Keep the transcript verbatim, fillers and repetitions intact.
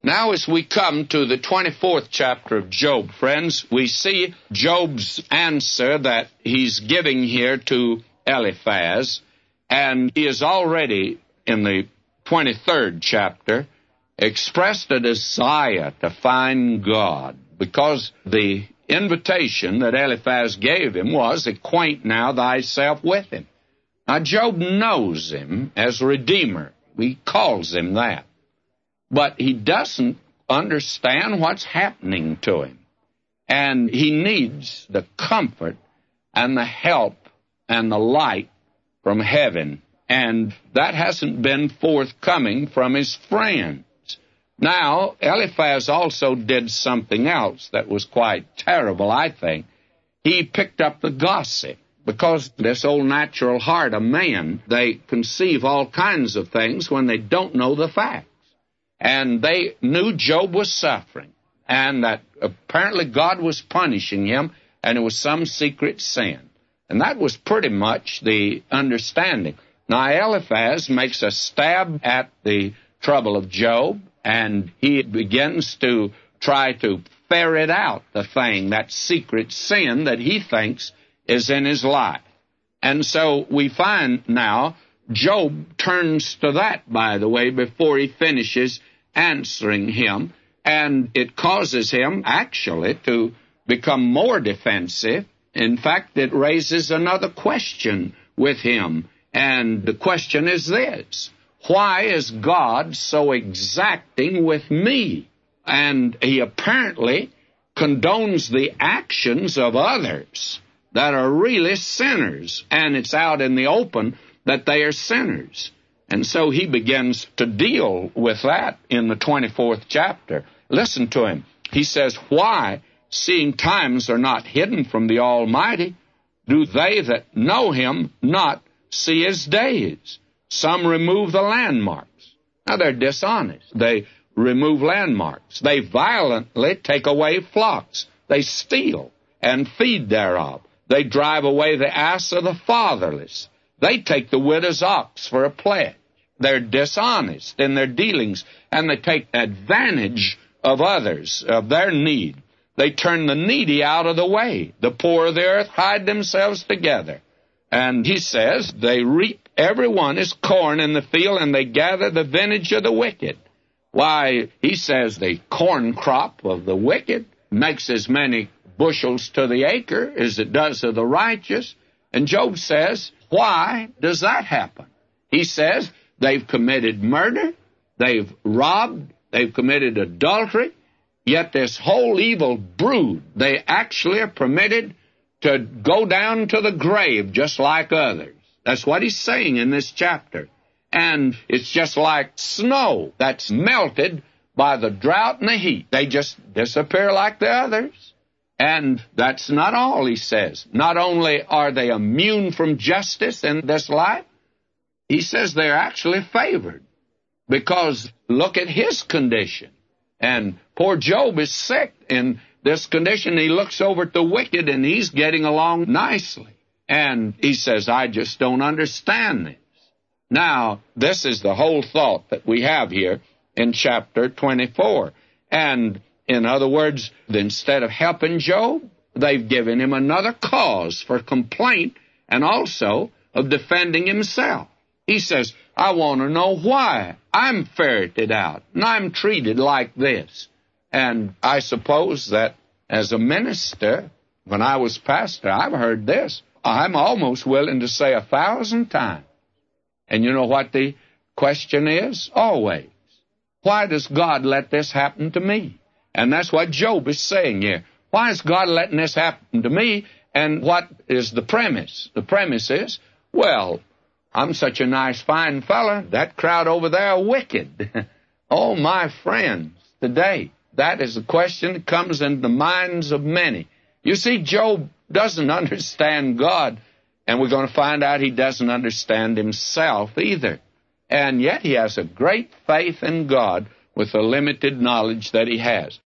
Now as we come to the twenty-fourth chapter of Job, friends, we see Job's answer that he's giving here to Eliphaz, and he has already, in the twenty-third chapter, expressed a desire to find God, because the invitation that Eliphaz gave him was, acquaint now thyself with him. Now, Job knows him as Redeemer. He calls him that. But he doesn't understand what's happening to him. And he needs the comfort and the help and the light from heaven. And that hasn't been forthcoming from his friends. Now, Eliphaz also did something else that was quite terrible, I think. He picked up the gossip, because this old natural heart of man, they conceive all kinds of things when they don't know the facts. And they knew Job was suffering, and that apparently God was punishing him, and it was some secret sin. And that was pretty much the understanding. Now, Eliphaz makes a stab at the trouble of Job, and he begins to try to ferret out the thing, that secret sin that he thinks is in his life. And so we find now Job turns to that, by the way, before he finishes answering him, and it causes him actually to become more defensive. In fact, it raises another question with him, and the question is this: why is God so exacting with me? And he apparently condones the actions of others that are really sinners, and it's out in the open that they are sinners. And so he begins to deal with that in the twenty-fourth chapter. Listen to him. He says, why, seeing times are not hidden from the Almighty, do they that know him not see his days? Some remove the landmarks. Now, they're dishonest. They remove landmarks. They violently take away flocks. They steal and feed thereof. They drive away the ass of the fatherless. They take the widow's ox for a pledge. They're dishonest in their dealings, and they take advantage of others, of their need. They turn the needy out of the way. The poor of the earth hide themselves together. And he says, they reap every one his corn in the field, and they gather the vintage of the wicked. Why, he says the corn crop of the wicked makes as many bushels to the acre as it does of the righteous. And Job says, why does that happen? He says, they've committed murder, they've robbed, they've committed adultery, yet this whole evil brood, they actually are permitted to go down to the grave just like others. That's what he's saying in this chapter. And it's just like snow that's melted by the drought and the heat. They just disappear like the others. And that's not all, he says. Not only are they immune from justice in this life, he says they're actually favored. Because look at his condition. And poor Job is sick in this condition. He looks over at the wicked, and he's getting along nicely. And he says, I just don't understand this. Now, this is the whole thought that we have here in chapter twenty-four. And in other words, instead of helping Job, they've given him another cause for complaint and also of defending himself. He says, I want to know why I'm ferreted out and I'm treated like this. And I suppose that as a minister, when I was pastor, I've heard this. I'm almost willing to say a thousand times. And you know what the question is? Always. Why does God let this happen to me? And that's what Job is saying here. Why is God letting this happen to me? And what is the premise? The premise is, well, I'm such a nice, fine fella. That crowd over there are wicked. Oh, my friends, today, that is a question that comes into the minds of many. You see, Job doesn't understand God, and we're going to find out he doesn't understand himself either. And yet he has a great faith in God with the limited knowledge that he has.